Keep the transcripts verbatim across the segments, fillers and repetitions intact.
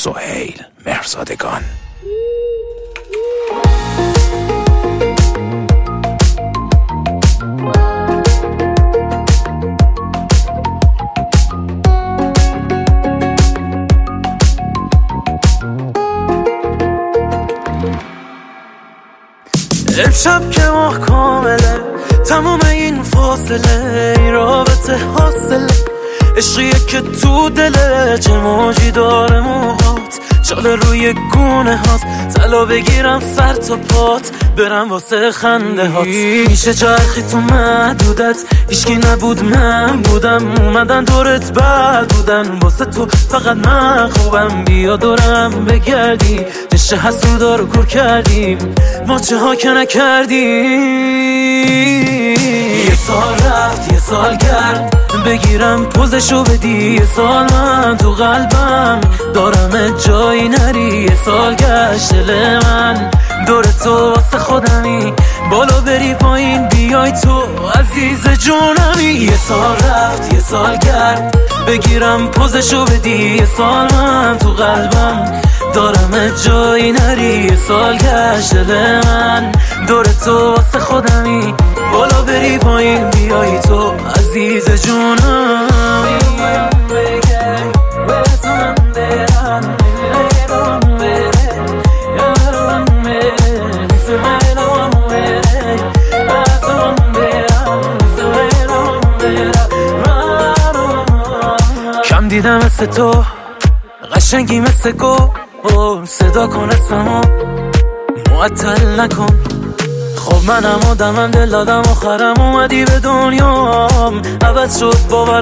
سهیل مهرزادگان. امشب که ماه کامله تمام این فاصله این رابطه حاصله عشقیه که تو دله چه موجی داره موهات چاله روی گونه هات طلا بگیرم سر تا پات برم واسه خنده هات میشه چرخی تو محدودت هیچکی نبود من بودم اومدن دورت بد بودن واسه تو فقط من خوبم بیا دورم بگردی دشه حسودا رو کور کردیم ما چه ها که نکردیم یه سال رفت یه سال گرد بگیرم پوزشو بدی یه سال من تو قلبم دارم جایی نری یه سال گشت دل من دور تو واسه خودمی بالا بری پایین بیای تو عزیز جونمی یه سال رفت یه سال گرد بگیرم پوزشو بدی یه سال من تو قلبم دارم جایی نری یه سال گشت دل من دور تو واسه خودمی بالا بری پایین بیای تو عزیز جونم کم دیدم مثل تو قشنگی مثل گو صدا کن اسممو معطل نکن خب منم آدمم دل دادم آخرم اومدی به دنیام عوض شد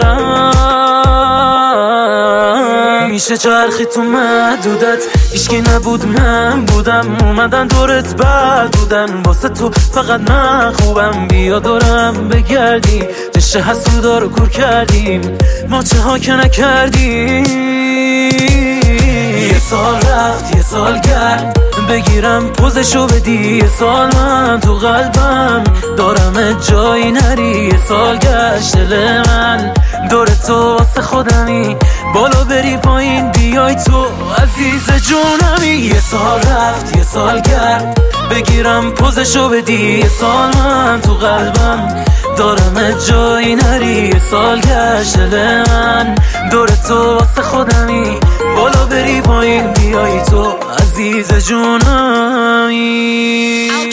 باورم میشه چرخی تو محدودت هیچکی نبود من بودم اومدن دورت بد بودن واسه تو فقط من خوبم بیا دورم بگردی دشه حسودا رو کور کردیم ما چه ها که نکردیم یه سال رفت یه سال گرد بگیرم پوزشو بدی یه سال من تو قلبم دارم جایی نری یه سال گشت دل من دور تو واسه خودمی بالا بری پایین بیای تو عزیز جونمی یه سال رفت یه سال گرد بگیرم پوزشو بدی یه سال من تو قلبم دارم جایی نری یه سال گشت دل من دور تو واسه خودمی بالا بری پایین بیای تو عزیز جونمی.